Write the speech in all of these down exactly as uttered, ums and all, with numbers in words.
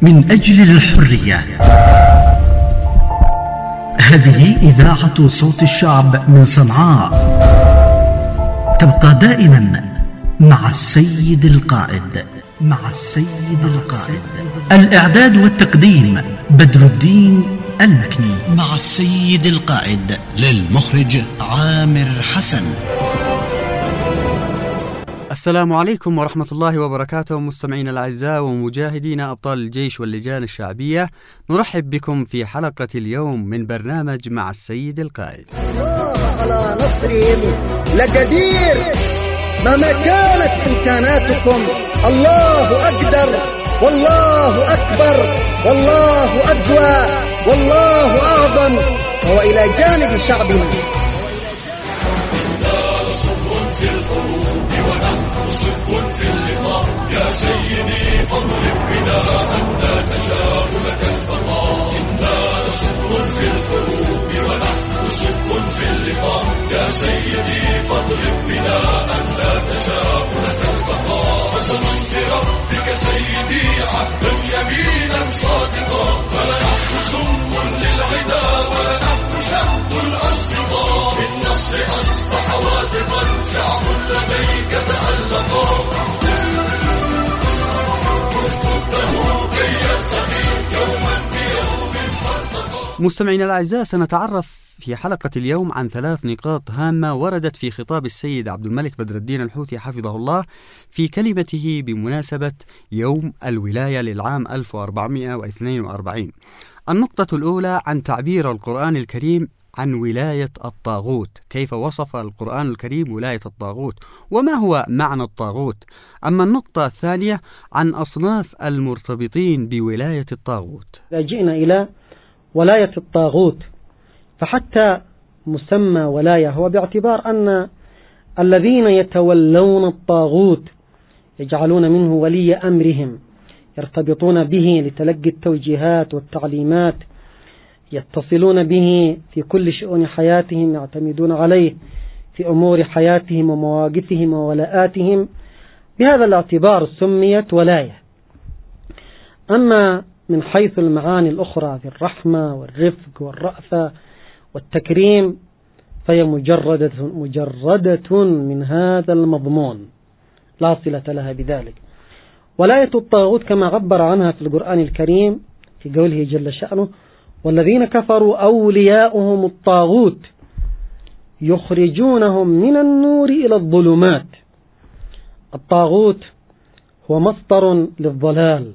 من أجل الحرية. هذه إذاعة صوت الشعب من صنعاء، تبقى دائما مع السيد القائد. مع السيد القائد. الإعداد والتقديم بدر الدين المكني. مع السيد القائد للمخرج عامر حسن. السلام عليكم ورحمة الله وبركاته مستمعين الأعزاء ومجاهدين أبطال الجيش واللجان الشعبية، نرحب بكم في حلقة اليوم من برنامج مع السيد القائد. الله على نصرهم لقدير، مهما كانت إمكاناتكم الله أقدر والله أكبر والله أقوى والله أعظم، وهو إلى جانب شعبنا. يا سيدي فاضرب بنا أنت تشاء لك البقاء، إنا صبر في الحروب ونحن صدق في اللقاء. يا سيدي فاضرب بنا أنت تشاء لك البقاء، قسما بربك سيدي عهدا يمينا صادقا، فلنحن سم للعدا ولنحن شهد الأصدقاء. بالنصر أصبح واثقا شعب لديك تألقا. مستمعينا الأعزاء، سنتعرف في حلقة اليوم عن ثلاث نقاط هامة وردت في خطاب السيد عبد الملك بدر الدين الحوثي حفظه الله في كلمته بمناسبة يوم الولاية للعام ألف وأربعمائة واثنين وأربعين. النقطة الأولى عن تعبير القرآن الكريم عن ولاية الطاغوت، كيف وصف القرآن الكريم ولاية الطاغوت وما هو معنى الطاغوت. أما النقطة الثانية عن أصناف المرتبطين بولاية الطاغوت. جئنا إلى ولاية الطاغوت، فحتى مسمى ولاية هو باعتبار أن الذين يتولون الطاغوت يجعلون منه ولي أمرهم، يرتبطون به لتلقي التوجيهات والتعليمات، يتصلون به في كل شؤون حياتهم، يعتمدون عليه في أمور حياتهم ومواقفهم وولاءاتهم. بهذا الاعتبار سميت ولاية. أما من حيث المعاني الأخرى في الرحمة والرفق والرأفة والتكريم فهي مجردة, مجردة من هذا المضمون، لا صلة لها بذلك. ولاية الطاغوت كما عبر عنها في القرآن الكريم في قوله جل شأنه: والذين كفروا أولياؤهم الطاغوت يخرجونهم من النور إلى الظلمات. الطاغوت هو مصدر للضلال،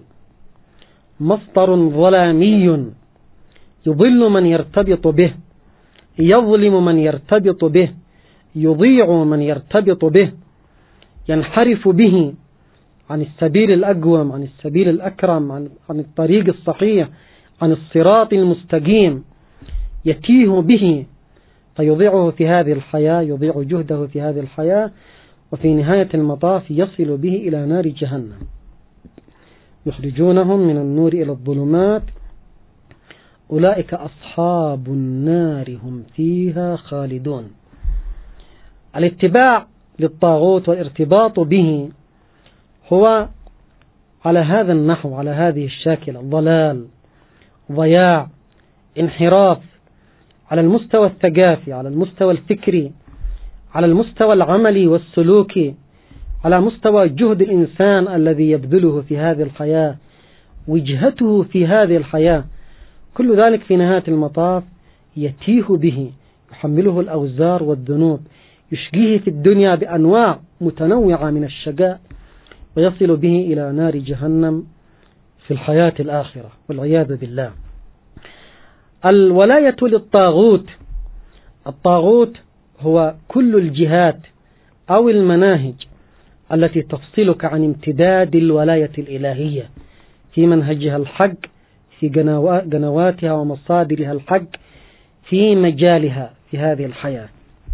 مصدر ظلامي يضل من يرتبط به، يظلم من يرتبط به، يضيع من يرتبط به، ينحرف به عن السبيل الأقوم، عن السبيل الأكرم، عن, عن الطريق الصحيح، عن الصراط المستقيم، يتيه به فيضيعه في هذه الحياة، يضيع جهده في هذه الحياة، وفي نهاية المطاف يصل به إلى نار جهنم. يخرجونهم من النور إلى الظلمات أولئك أصحاب النار هم فيها خالدون. الاتباع للطاغوت والارتباط به هو على هذا النحو، على هذه الشاكلة: ضلال، ضياع، انحراف، على المستوى الثقافي، على المستوى الفكري، على المستوى العملي والسلوكي، على مستوى جهد الإنسان الذي يبذله في هذه الحياة، وجهته في هذه الحياة. كل ذلك في نهاية المطاف يتيه به، يحمله الأوزار والذنوب، يشقيه في الدنيا بأنواع متنوعة من الشقاء، ويصل به إلى نار جهنم في الحياة الآخرة والعياذ بالله. الولاية للطاغوت، الطاغوت هو كل الجهات أو المناهج التي تفصلك عن امتداد الولاية الإلهية في منهجها الحق، في قنواتها ومصادرها الحق، في مجالها في هذه الحياة.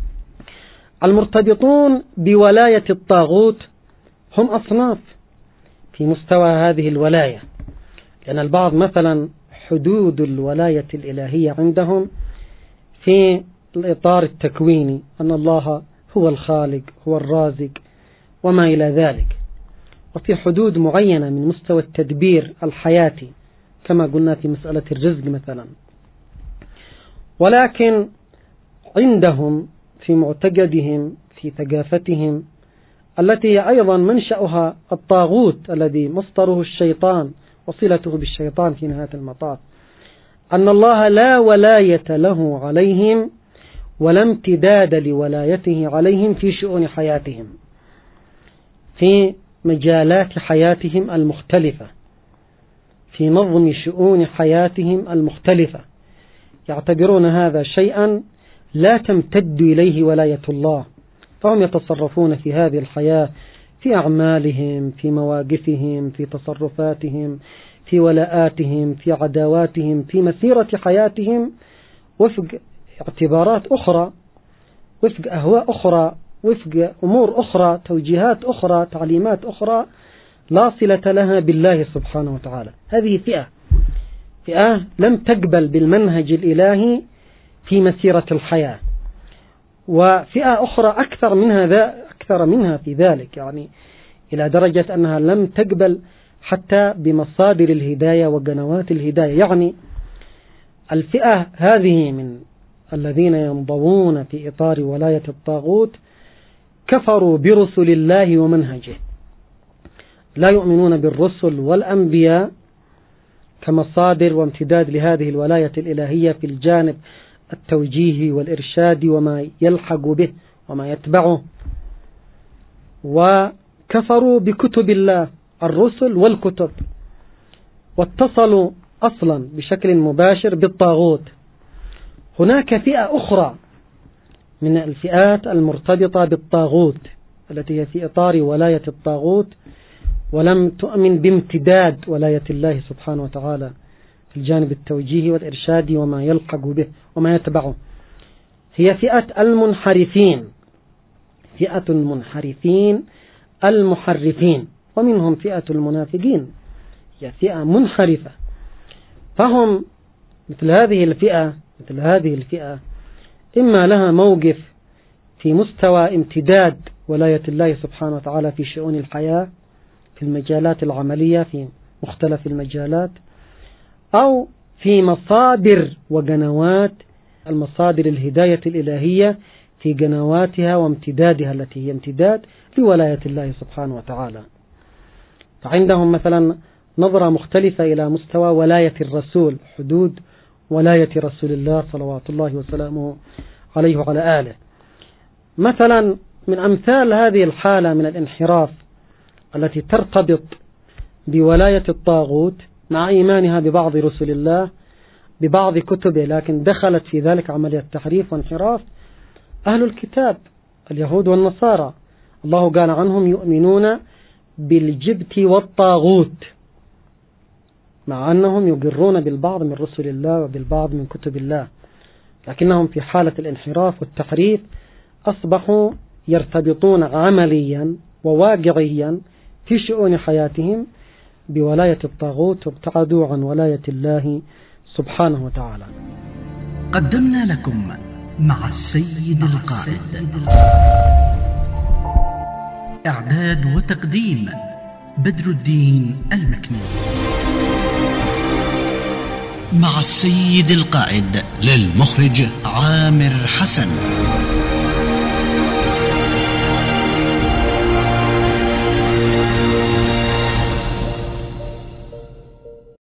المرتبطون بولاية الطاغوت هم أصناف في مستوى هذه الولاية، لأن البعض مثلا حدود الولاية الإلهية عندهم في الإطار التكويني، أن الله هو الخالق هو الرازق وما إلى ذلك، وفي حدود معينة من مستوى التدبير الحياتي كما قلنا في مسألة الرزق مثلا. ولكن عندهم في معتقدهم في ثقافتهم التي هي أيضا منشأها الطاغوت الذي مصدره الشيطان وصلته بالشيطان في نهاية المطاف، أن الله لا ولاية له عليهم ولا امتداد لولايته عليهم في شؤون حياتهم، في مجالات حياتهم المختلفة، في نظم شؤون حياتهم المختلفة، يعتبرون هذا شيئا لا تمتد إليه ولاية الله، فهم يتصرفون في هذه الحياة في أعمالهم، في مواقفهم، في تصرفاتهم، في ولاءاتهم، في عداواتهم، في مسيرة حياتهم وفق اعتبارات أخرى، وفق أهواء أخرى، وفق أمور أخرى، توجيهات أخرى، تعليمات أخرى لا صلة لها بالله سبحانه وتعالى. هذه فئة فئة لم تقبل بالمنهج الإلهي في مسيرة الحياة، وفئة أخرى أكثر منها ذا أكثر منها في ذلك، يعني إلى درجة أنها لم تقبل حتى بمصادر الهداية وقنوات الهداية. يعني الفئة هذه من الذين ينضوون في إطار ولاية الطاغوت كفروا برسل الله ومنهجه، لا يؤمنون بالرسل والأنبياء كمصادر وامتداد لهذه الولاية الإلهية في الجانب التوجيهي والإرشاد وما يلحق به وما يتبعه، وكفروا بكتب الله الرسل والكتب، واتصلوا أصلا بشكل مباشر بالطاغوت. هناك فئة أخرى من الفئات المرتبطة بالطاغوت التي هي في إطار ولاية الطاغوت ولم تؤمن بامتداد ولاية الله سبحانه وتعالى في الجانب التوجيهي والإرشادي وما يلحق به وما يتبعه. هي فئة المنحرفين، فئة المنحرفين المحرفين، ومنهم فئة المنافقين، هي فئة منحرفة. فهم مثل هذه الفئة مثل هذه الفئة إما لها موقف في مستوى امتداد ولاية الله سبحانه وتعالى في شؤون الحياة في المجالات العملية في مختلف المجالات، أو في مصادر وقنوات المصادر الهداية الإلهية في قنواتها وامتدادها التي هي امتداد لولاية الله سبحانه وتعالى. فعندهم مثلا نظرة مختلفة إلى مستوى ولاية الرسول، حدود ولاية رسول الله صلوات الله وسلامه عليه وعلى آله. مثلا من أمثال هذه الحالة من الانحراف التي ترتبط بولاية الطاغوت مع إيمانها ببعض رسل الله ببعض كتبه، لكن دخلت في ذلك عملية تحريف وانحراف أهل الكتاب اليهود والنصارى. الله قال عنهم يؤمنون بالجبت والطاغوت، مع أنهم يقرون بالبعض من رسل الله وبالبعض من كتب الله، لكنهم في حالة الانحراف والتحريف أصبحوا يرتبطون عمليا وواقعيا في شؤون حياتهم بولاية الطاغوت وابتعدوا عن ولاية الله سبحانه وتعالى. قدمنا لكم مع السيد القائد. إعداد وتقديم بدر الدين المكنون. مع السيد القائد للمخرج عامر حسن.